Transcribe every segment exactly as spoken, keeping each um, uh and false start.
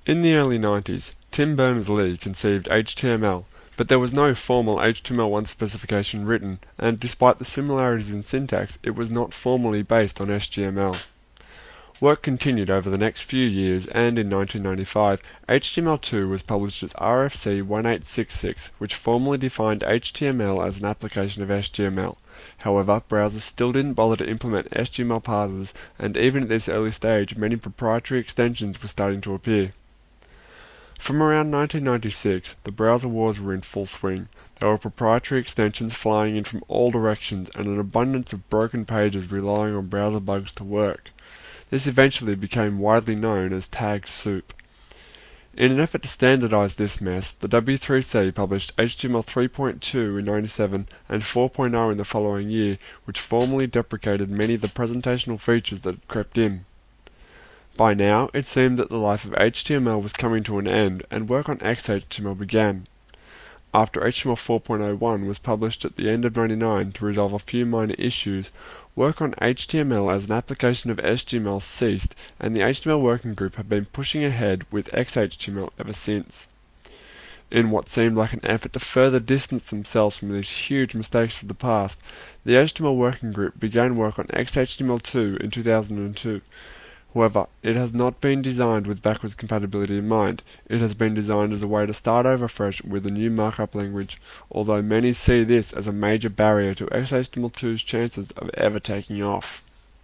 In the early nineties, Tim Berners-Lee conceived H T M L, but there was no formal H T M L one specification written, and despite the similarities in syntax, it was not formally based on H T M L. Work continued over the next few years, and in nineteen ninety-five, H T M L two was published as R F C eighteen sixty-six, which formally defined H T M L as an application of H T M L. However, browsers still didn't bother to implement H T M L parsers, and even at this early stage, many proprietary extensions were starting to appear. From around nineteen ninety-six, the browser wars were in full swing. There were proprietary extensions flying in from all directions, and an abundance of broken pages relying on browser bugs to work. This eventually became widely known as tag soup. In an effort to standardize this mess, the W three C published H T M L three point two in ninety-seven and four point oh in the following year, which formally deprecated many of the presentational features that had crept in. By now, it seemed that the life of H T M L was coming to an end, and work on X H T M L began. After H T M L four point oh one was published at the end of ninety-nine to resolve a few minor issues, work on H T M L as an application of H T M L ceased, and the H T M L working group have been pushing ahead with X H T M L ever since. In what seemed like an effort to further distance themselves from these huge mistakes from the past, the H T M L working group began work on X H T M L two in two thousand two. However, it has not been designed with backwards compatibility in mind. It has been designed as a way to start over fresh with a new markup language, although many see this as a major barrier to X H T M L two's chances of ever taking off.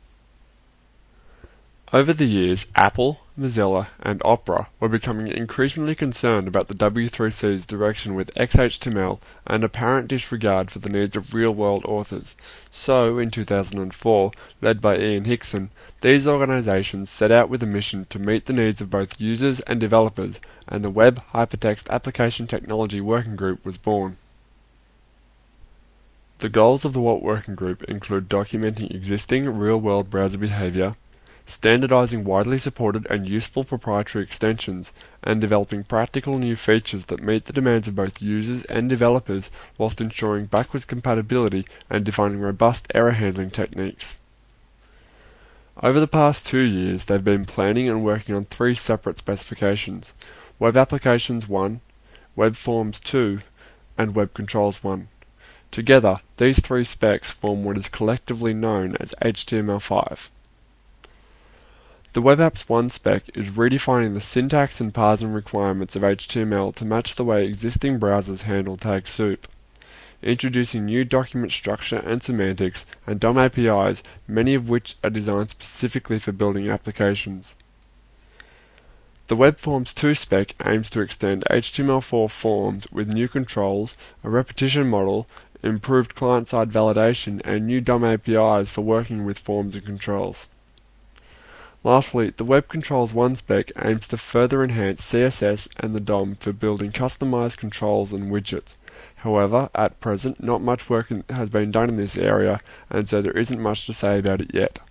Over the years, Apple, Mozilla, and Opera were becoming increasingly concerned about the W three C's direction with X H T M L and apparent disregard for the needs of real-world authors. So, in two thousand four, led by Ian Hickson, these organizations set out with a mission to meet the needs of both users and developers, and the Web Hypertext Application Technology Working Group was born. The goals of the W H A T Working Group include documenting existing real-world browser behavior, standardizing widely supported and useful proprietary extensions, and developing practical new features that meet the demands of both users and developers whilst ensuring backwards compatibility and defining robust error handling techniques. Over the past two years, they've been planning and working on three separate specifications: Web Applications one, Web Forms two, and Web Controls one. Together, these three specs form what is collectively known as H T M L five. The Web Apps one spec is redefining the syntax and parsing requirements of H T M L to match the way existing browsers handle tag soup, introducing new document structure and semantics and D O M A P Is, many of which are designed specifically for building applications. The Web Forms two spec aims to extend H T M L four forms with new controls, a repetition model, improved client-side validation, and new D O M A P Is for working with forms and controls. Lastly, the Web Controls one spec aims to further enhance C S S and the D O M for building customized controls and widgets. However, at present, not much work has been done in this area, and so there isn't much to say about it yet.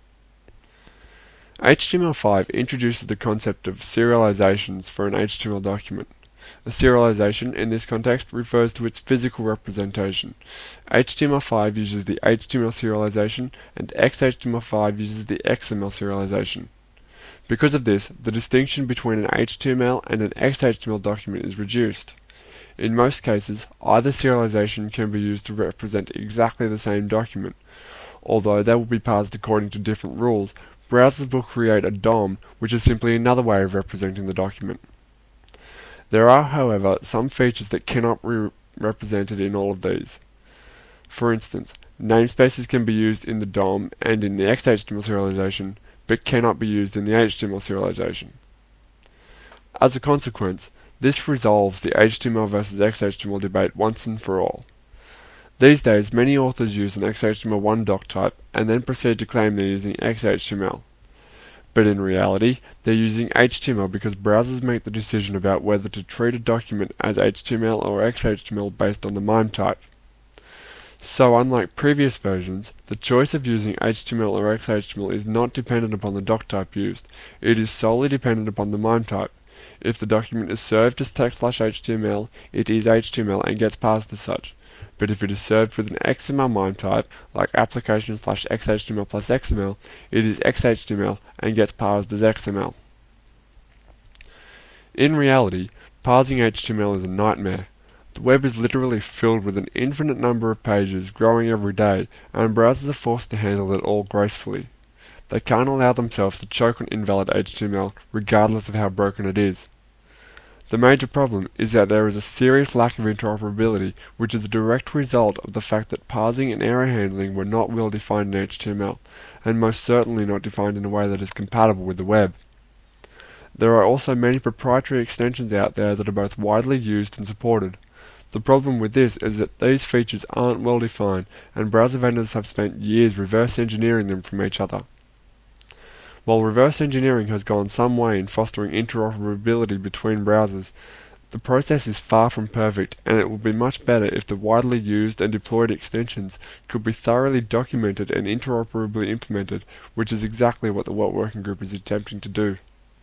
H T M L five introduces the concept of serializations for an H T M L document. A serialization, in this context, refers to its physical representation. H T M L five uses the H T M L serialization, and X H T M L five uses the X M L serialization. Because of this, the distinction between an H T M L and an X H T M L document is reduced. In most cases, either serialization can be used to represent exactly the same document. Although they will be parsed according to different rules, browsers will create a D O M, which is simply another way of representing the document. There are, however, some features that cannot be represented in all of these. For instance, namespaces can be used in the D O M and in the X H T M L serialization, but cannot be used in the H T M L serialization. As a consequence, this resolves the H T M L versus X H T M L debate once and for all. These days, many authors use an X H T M L one doc type and then proceed to claim they're using X H T M L. But in reality, they're using H T M L because browsers make the decision about whether to treat a document as H T M L or X H T M L based on the MIME type. So unlike previous versions, the choice of using H T M L or X H T M L is not dependent upon the doc type used. It is solely dependent upon the MIME type. If the document is served as text slash H T M L, it is H T M L and gets parsed as such. But if it is served with an X M L MIME type, like application slash X H T M L plus X M L, it is X H T M L and gets parsed as X M L. In reality, parsing H T M L is a nightmare. The web is literally filled with an infinite number of pages growing every day, and browsers are forced to handle it all gracefully. They can't allow themselves to choke on invalid H T M L regardless of how broken it is. The major problem is that there is a serious lack of interoperability, which is a direct result of the fact that parsing and error handling were not well defined in H T M L, and most certainly not defined in a way that is compatible with the web. There are also many proprietary extensions out there that are both widely used and supported. The problem with this is that these features aren't well defined, and browser vendors have spent years reverse engineering them from each other. While reverse engineering has gone some way in fostering interoperability between browsers, the process is far from perfect, and it would be much better if the widely used and deployed extensions could be thoroughly documented and interoperably implemented, which is exactly what the W O T Working Group is attempting to do.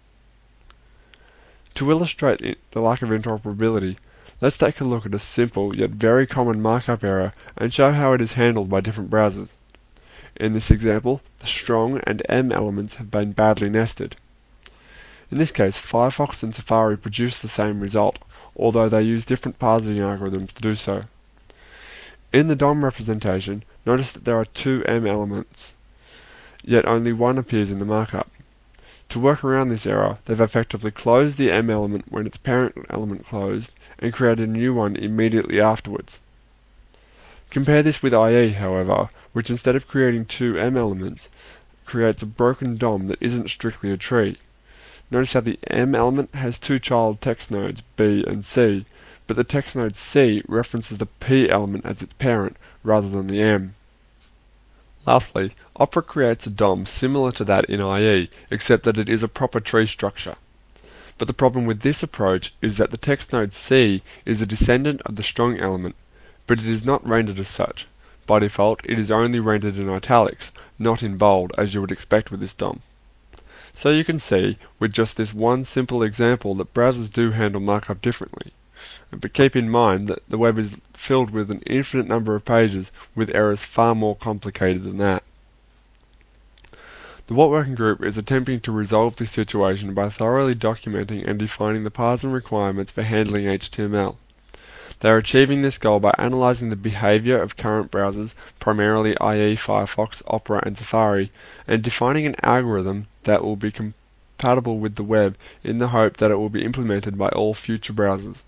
To illustrate the lack of interoperability, let's take a look at a simple yet very common markup error and show how it is handled by different browsers. In this example, the strong and M elements have been badly nested. In this case, Firefox and Safari produce the same result, although they use different parsing algorithms to do so. In the D O M representation, notice that there are two M elements, yet only one appears in the markup. To work around this error, they've effectively closed the M element when its parent element closed, and created a new one immediately afterwards. Compare this with I E, however, which instead of creating two M elements, creates a broken D O M that isn't strictly a tree. Notice how the M element has two child text nodes, B and C, but the text node C references the P element as its parent, rather than the M. Lastly, Opera creates a D O M similar to that in I E, except that it is a proper tree structure. But the problem with this approach is that the text node C is a descendant of the strong element, but it is not rendered as such. By default, it is only rendered in italics, not in bold, as you would expect with this D O M. So you can see, with just this one simple example, that browsers do handle markup differently. But keep in mind that the web is filled with an infinite number of pages, with errors far more complicated than that. The W O T Working Group is attempting to resolve this situation by thoroughly documenting and defining the parsing requirements for handling H T M L. They are achieving this goal by analysing the behaviour of current browsers, primarily I E, Firefox, Opera and Safari, and defining an algorithm that will be compatible with the web in the hope that it will be implemented by all future browsers.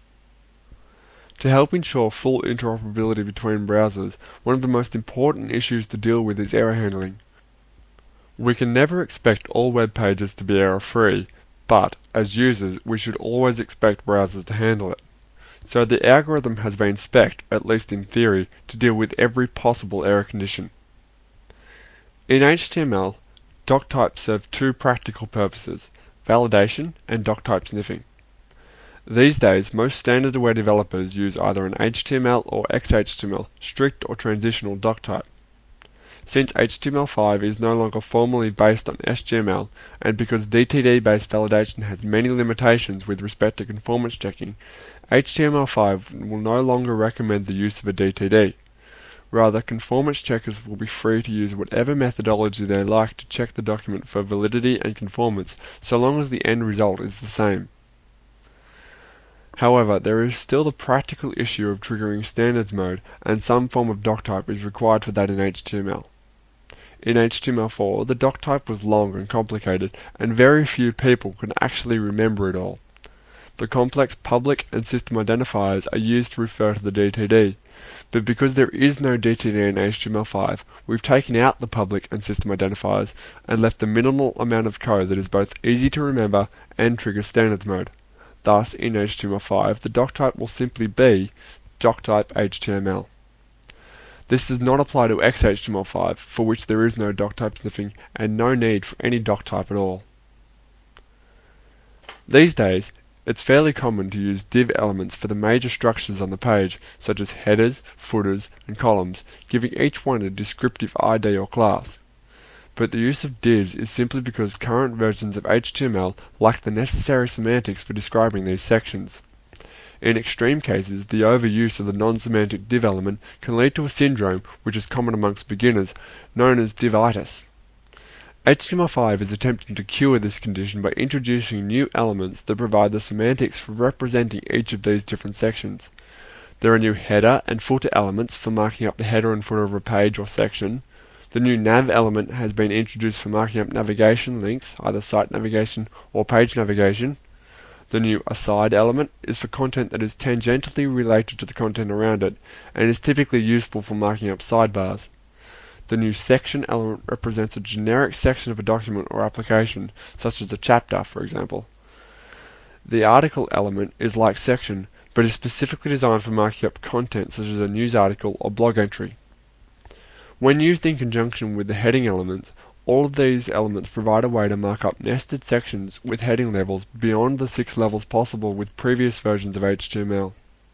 To help ensure full interoperability between browsers, one of the most important issues to deal with is error handling. We can never expect all web pages to be error-free, but as users we should always expect browsers to handle it. So the algorithm has been spec'd, at least in theory, to deal with every possible error condition. In H T M L, doctypes serve two practical purposes: validation and doctype sniffing. These days, most standard-aware developers use either an H T M L or X H T M L, strict or transitional doctype. Since H T M L five is no longer formally based on S G M L, and because D T D-based validation has many limitations with respect to conformance checking, H T M L five will no longer recommend the use of a D T D. Rather, conformance checkers will be free to use whatever methodology they like to check the document for validity and conformance, so long as the end result is the same. However, there is still the practical issue of triggering standards mode, and some form of doctype is required for that in H T M L. In H T M L four, the doctype was long and complicated, and very few people can actually remember it all. The complex public and system identifiers are used to refer to the D T D, but because there is no D T D in H T M L five, we've taken out the public and system identifiers and left the minimal amount of code that is both easy to remember and triggers standards mode. Thus, in H T M L five, the doctype will simply be doctype H T M L. This does not apply to X H T M L five, for which there is no doctype sniffing and no need for any doctype at all. These days, it's fairly common to use div elements for the major structures on the page, such as headers, footers, and columns, giving each one a descriptive I D or class. But the use of divs is simply because current versions of H T M L lack the necessary semantics for describing these sections. In extreme cases, the overuse of the non-semantic div element can lead to a syndrome which is common amongst beginners, known as divitis. H T M L five is attempting to cure this condition by introducing new elements that provide the semantics for representing each of these different sections. There are new header and footer elements for marking up the header and footer of a page or section. The new nav element has been introduced for marking up navigation links, either site navigation or page navigation. The new aside element is for content that is tangentially related to the content around it, and is typically useful for marking up sidebars. The new section element represents a generic section of a document or application, such as a chapter, for example. The article element is like section, but is specifically designed for marking up content such as a news article or blog entry. When used in conjunction with the heading elements, all of these elements provide a way to mark up nested sections with heading levels beyond the six levels possible with previous versions of H T M L.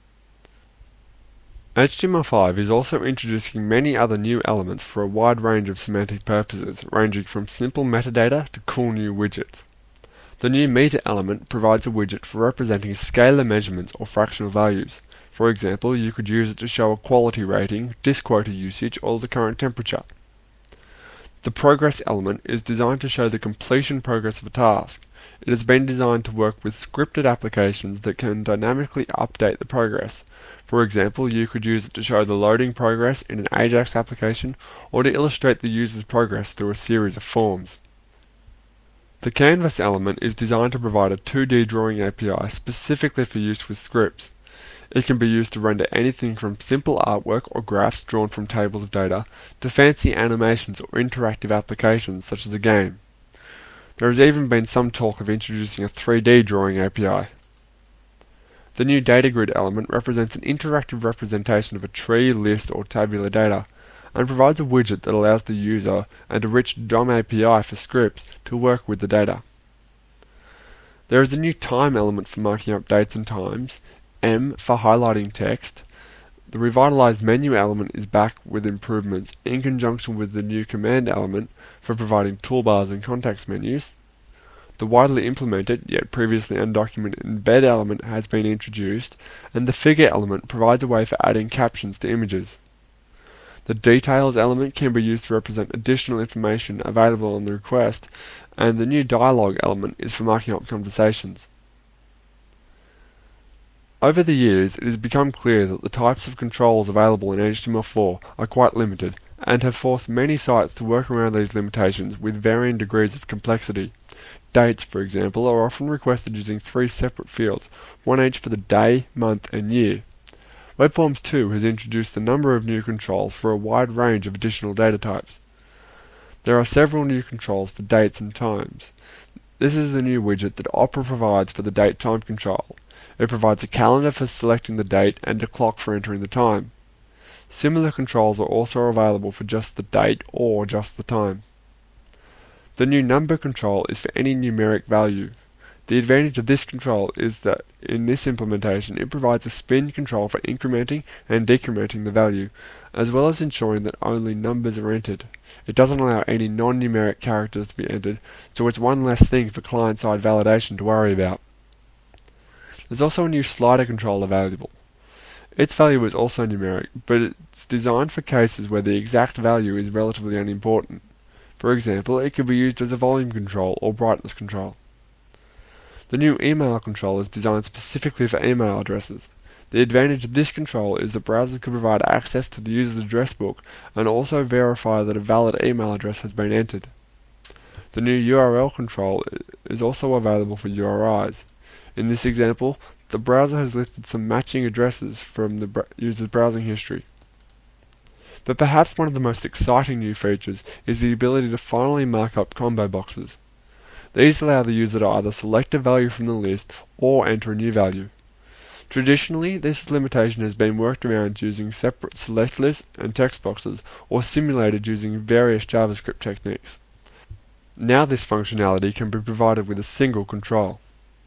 H T M L five is also introducing many other new elements for a wide range of semantic purposes, ranging from simple metadata to cool new widgets. The new meter element provides a widget for representing scalar measurements or fractional values. For example, you could use it to show a quality rating, disk quota usage, or the current temperature. The progress element is designed to show the completion progress of a task. It has been designed to work with scripted applications that can dynamically update the progress. For example, you could use it to show the loading progress in an Ajax application, or to illustrate the user's progress through a series of forms. The canvas element is designed to provide a two D drawing A P I specifically for use with scripts. It can be used to render anything from simple artwork or graphs drawn from tables of data to fancy animations or interactive applications such as a game. There has even been some talk of introducing a three D drawing A P I. The new data grid element represents an interactive representation of a tree, list, or tabular data, and provides a widget that allows the user and a rich D O M A P I for scripts to work with the data. There is a new time element for marking up dates and times, M for highlighting text. The revitalized menu element is back with improvements in conjunction with the new command element for providing toolbars and context menus. The widely implemented, yet previously undocumented embed element has been introduced, and the figure element provides a way for adding captions to images. The details element can be used to represent additional information available on the request, and the new dialogue element is for marking up conversations. Over the years, it has become clear that the types of controls available in H T M L four are quite limited, and have forced many sites to work around these limitations with varying degrees of complexity. Dates, for example, are often requested using three separate fields, one each for the day, month, and year. WebForms two has introduced a number of new controls for a wide range of additional data types. There are several new controls for dates and times. This is the new widget that Opera provides for the date-time control. It provides a calendar for selecting the date and a clock for entering the time. Similar controls are also available for just the date or just the time. The new number control is for any numeric value. The advantage of this control is that in this implementation it provides a spin control for incrementing and decrementing the value, as well as ensuring that only numbers are entered. It doesn't allow any non-numeric characters to be entered, so it's one less thing for client-side validation to worry about. There's also a new slider control available. Its value is also numeric, but it's designed for cases where the exact value is relatively unimportant. For example, it could be used as a volume control or brightness control. The new email control is designed specifically for email addresses. The advantage of this control is that browsers can provide access to the user's address book and also verify that a valid email address has been entered. The new U R L control is also available for U R Is. In this example, the browser has listed some matching addresses from the br- user's browsing history. But perhaps one of the most exciting new features is the ability to finally mark up combo boxes. These allow the user to either select a value from the list or enter a new value. Traditionally, this limitation has been worked around using separate select lists and text boxes, or simulated using various JavaScript techniques. Now this functionality can be provided with a single control.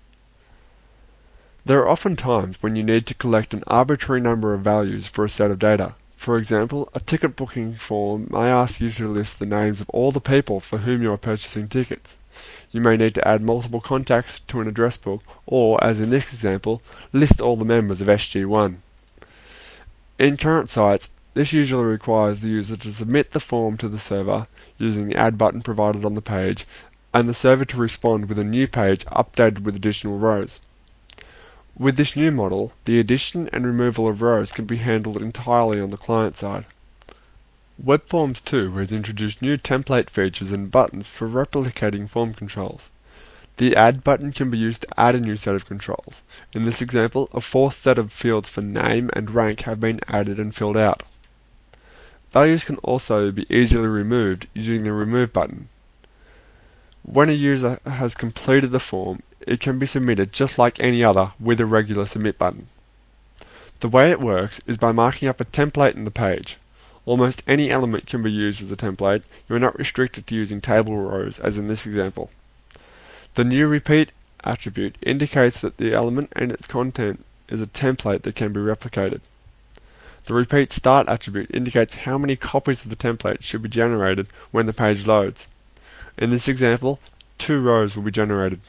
There are often times when you need to collect an arbitrary number of values for a set of data. For example, a ticket booking form may ask you to list the names of all the people for whom you are purchasing tickets. You may need to add multiple contacts to an address book, or, as in this example, list all the members of S G one. In current sites, This usually requires the user to submit the form to the server using the add button provided on the page, and the server to respond with a new page updated with additional rows. With this new model, the addition and removal of rows can be handled entirely on the client side. WebForms two has introduced new template features and buttons for replicating form controls. The Add button can be used to add a new set of controls. In this example, a fourth set of fields for name and rank have been added and filled out. Values can also be easily removed using the Remove button. When a user has completed the form, it can be submitted just like any other with a regular Submit button. The way it works is by marking up a template in the page. Almost any element can be used as a template. You are not restricted to using table rows as in this example. The new Repeat attribute indicates that the element and its content is a template that can be replicated. The Repeat Start attribute indicates how many copies of the template should be generated when the page loads. In this example, two rows will be generated.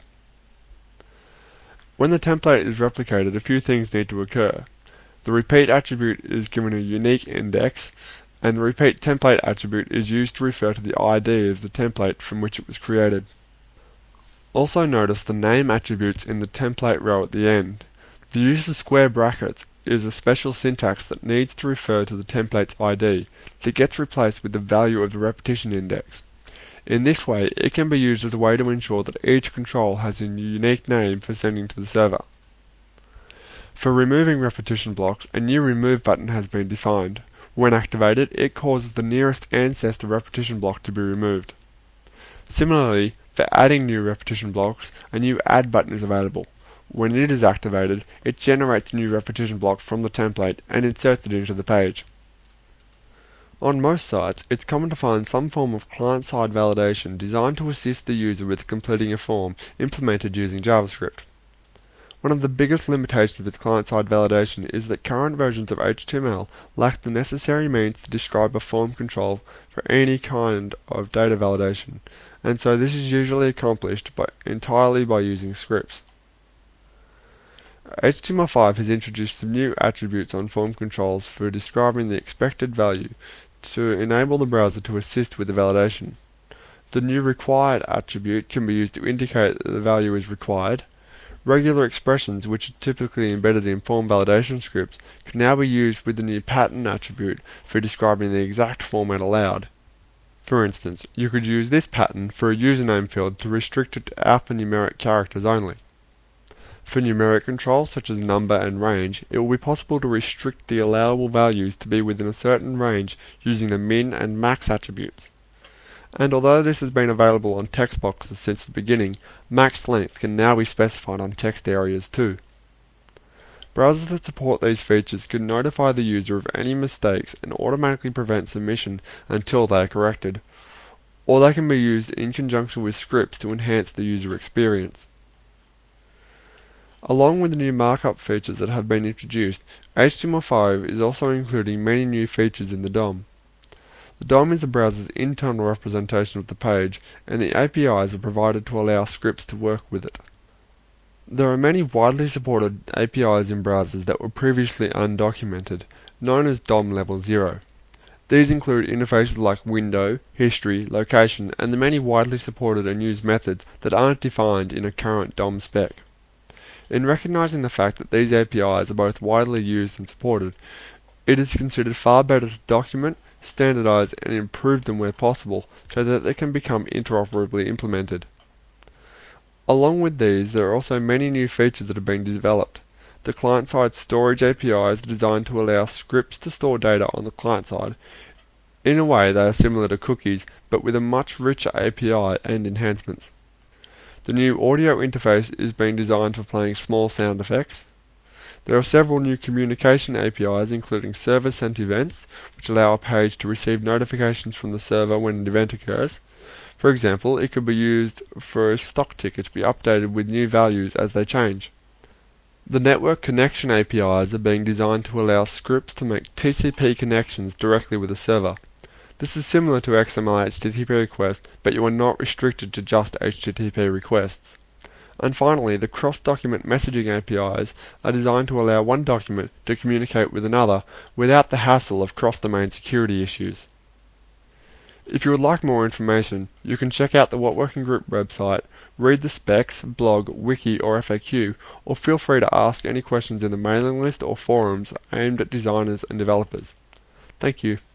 When the template is replicated, a few things need to occur. The Repeat attribute is given a unique index, and the Repeat Template attribute is used to refer to the I D of the template from which it was created. Also notice the name attributes in the template row at the end. The use of square brackets is a special syntax that needs to refer to the template's I D that gets replaced with the value of the repetition index. In this way, it can be used as a way to ensure that each control has a unique name for sending to the server. For removing repetition blocks, a new Remove button has been defined. When activated, it causes the nearest ancestor repetition block to be removed. Similarly, for adding new repetition blocks, a new Add button is available. When it is activated, it generates new repetition blocks from the template and inserts it into the page. On most sites, it's common to find some form of client-side validation designed to assist the user with completing a form implemented using JavaScript. One of the biggest limitations with client-side validation is that current versions of H T M L lack the necessary means to describe a form control for any kind of data validation, and so this is usually accomplished by, entirely by using scripts. H T M L five has introduced some new attributes on form controls for describing the expected value to enable the browser to assist with the validation. The new Required attribute can be used to indicate that the value is required. Regular expressions, which are typically embedded in form validation scripts, can now be used with the new Pattern attribute for describing the exact format allowed. For instance, you could use this pattern for a username field to restrict it to alphanumeric characters only. For numeric controls such as number and range, it will be possible to restrict the allowable values to be within a certain range using the min and max attributes. And although this has been available on text boxes since the beginning, max length can now be specified on text areas too. Browsers that support these features can notify the user of any mistakes and automatically prevent submission until they are corrected, or they can be used in conjunction with scripts to enhance the user experience. Along with the new markup features that have been introduced, H T M L five is also including many new features in the D O M. The D O M is the browser's internal representation of the page, and the A P Is are provided to allow scripts to work with it. There are many widely supported A P Is in browsers that were previously undocumented, known as D O M Level zero. These include interfaces like window, history, location, and the many widely supported and used methods that aren't defined in a current D O M spec. In recognizing the fact that these A P Is are both widely used and supported, it is considered far better to document, standardize, and improve them where possible so that they can become interoperably implemented. Along with these, there are also many new features that are being developed. The client-side storage A P I is designed to allow scripts to store data on the client side. In a way, they are similar to cookies, but with a much richer A P I and enhancements. The new audio interface is being designed for playing small sound effects. There are several new communication A P Is, including server-sent events, which allow a page to receive notifications from the server when an event occurs. For example, it could be used for a stock ticket to be updated with new values as they change. The network connection A P Is are being designed to allow scripts to make T C P connections directly with a server. This is similar to X M L H T T P requests, but you are not restricted to just H T T P requests. And finally, the cross-document messaging A P Is are designed to allow one document to communicate with another without the hassle of cross-domain security issues. If you would like more information, you can check out the What Working Group website, read the specs, blog, wiki, or F A Q, or feel free to ask any questions in the mailing list or forums aimed at designers and developers. Thank you.